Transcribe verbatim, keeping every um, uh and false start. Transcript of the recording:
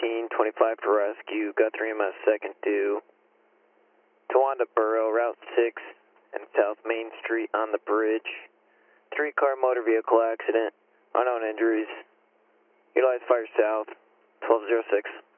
fifteen twenty-five for rescue. Guthrie M S second due. Towanda Borough, Route six and South Main Street on the bridge. Three car motor vehicle accident. Unknown injuries. Utilize fire south. twelve oh six.